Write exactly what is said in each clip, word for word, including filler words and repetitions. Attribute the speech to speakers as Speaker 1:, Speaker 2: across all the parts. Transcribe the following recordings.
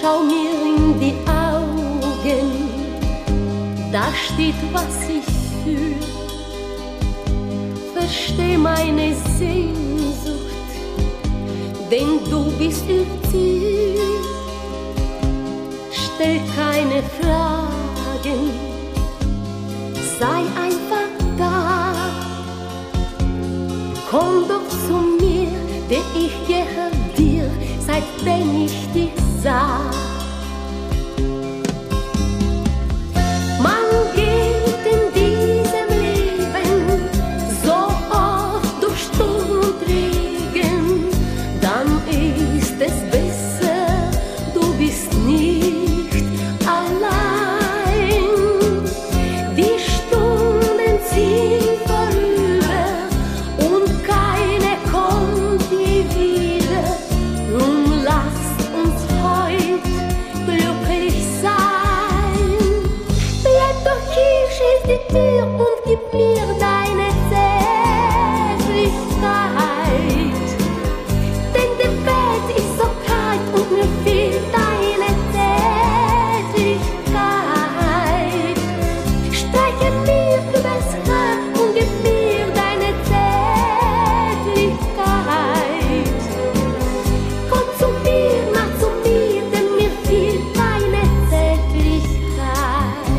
Speaker 1: Schau mir in die Augen, da steht, was ich fühl. Versteh meine Sehnsucht, denn du bist ihr Ziel. Stell keine Fragen, sei einfach da. Komm doch zu mir, denn ich gehe dir, seitdem ich dich sah. Man geht in diesem Leben so oft durch Sturm und Regen, dann ist es besser, du bist nicht allein. Die Stunden ziehen vorüber und keine kommt je wieder. Drum lasst uns heut glücklich sein. Bleib doch hier, schließ die Tür und gib mir deine Zärtlichkeit. Denn der Bett ist so kalt und mir fehlt deine Zärtlichkeit. Streiche mir übers Haar und gib mir deine Zärtlichkeit. Komm zu mir, mach zu mir, denn mir fehlt deine Zärtlichkeit.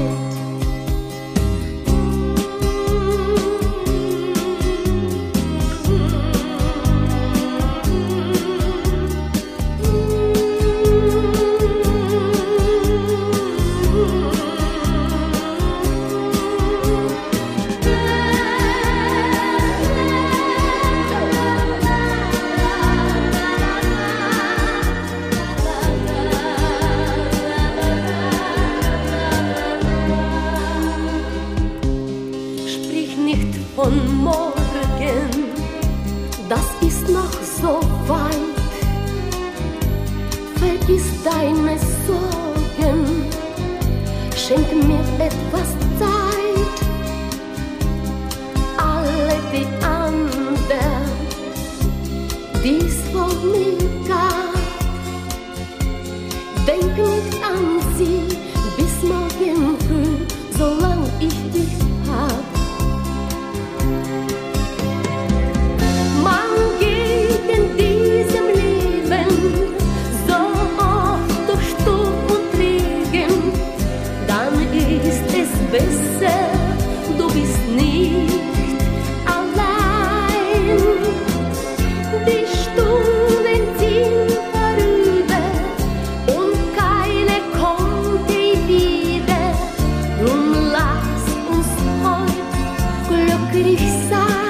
Speaker 1: Sprich nicht von morgen, das ist noch so weit. Vergiss deine Sorgen, schenk mir etwas Zeit. Alle die anderen, die's vor mir gab, denk nicht an sie bis morgen früh, solang ich dich hab. Man geht in diesem Leben so oft durch Sturm und Regen, dann ist es besser, du bist nicht allein. Die Stunden ziehen vorüber und keine kommt je wieder. Drum lass uns heut glücklich sein.